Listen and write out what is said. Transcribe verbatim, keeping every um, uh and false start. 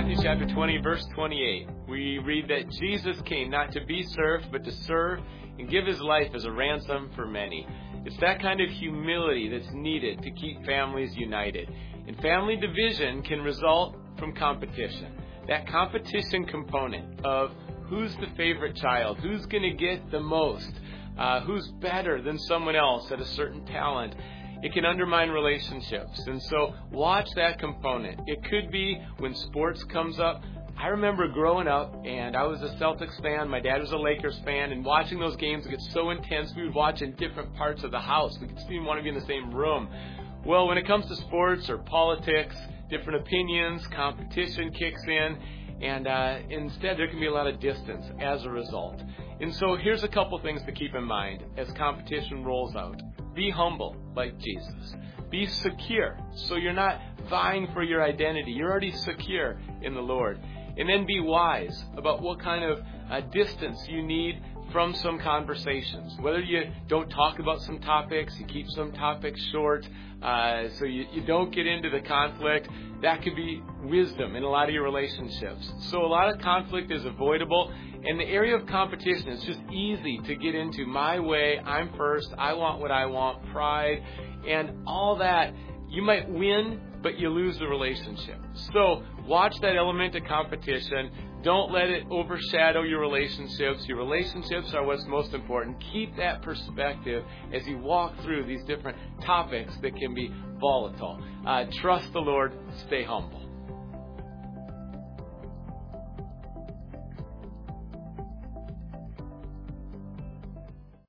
Matthew chapter twenty, verse twenty-eight, we read that Jesus came not to be served, but to serve and give his life as a ransom for many. It's that kind of humility that's needed to keep families united. And family division can result from competition. That competition component of who's the favorite child, who's going to get the most, uh, who's better than someone else at a certain talent. It can undermine relationships. And so watch that component. It could be when sports comes up. I remember growing up, and I was a Celtics fan. My dad was a Lakers fan. And watching those games would get so intense, we would watch in different parts of the house. We didn't even want to be in the same room. Well, when it comes to sports or politics, different opinions, competition kicks in. And uh, instead, there can be a lot of distance as a result. And so here's a couple things to keep in mind as competition rolls out. Be humble like Jesus. Be secure so you're not vying for your identity. You're already secure in the Lord. And then be wise about what kind of uh, distance you need from some conversations. Whether you don't talk about some topics, you keep some topics short, uh, so you, you don't get into the conflict. That could be wisdom in a lot of your relationships. So a lot of conflict is avoidable. And the area of competition is just easy to get into. My way, I'm first, I want what I want, pride, and all that. You might win, but you lose the relationship. So watch that element of competition. Don't let it overshadow your relationships. Your relationships are what's most important. Keep that perspective as you walk through these different topics that can be volatile. Uh, trust the Lord. Stay humble.